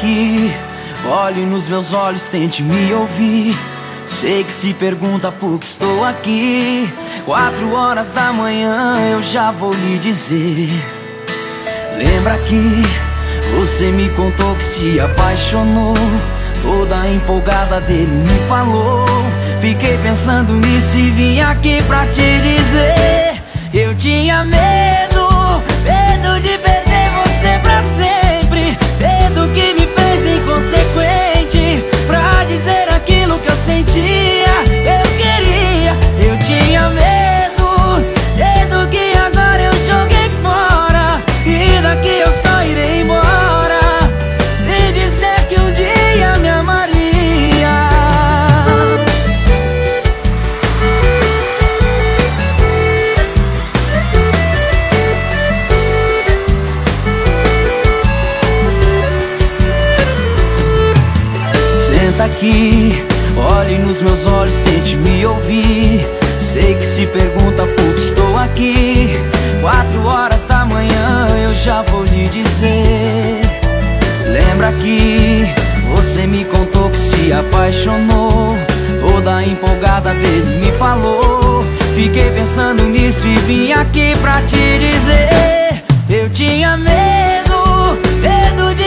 aqui, olhe nos meus olhos, tente me ouvir. Sei que se pergunta por que estou aqui. 4 horas da manhã eu já vou lhe dizer. Lembra que você me contou que se apaixonou, toda empolgada dele me falou. Fiquei pensando nisso e vim aqui pra te dizer. Eu tinha medo, medo de perder você pra sempre. Medo que me fez inconsequente pra dizer aquilo que eu sentia, eu queria. Eu tinha medo, medo que agora eu joguei fora. E daqui eu só irei embora se disser que um dia me amaria. Senta aqui, olhe nos meus olhos, tente me ouvir. Sei que se pergunta por que estou aqui. 4 horas da manhã eu já vou lhe dizer. Lembra que você me contou que se apaixonou, toda empolgada dele me falou. Fiquei pensando nisso e vim aqui pra te dizer. Eu tinha medo, medo de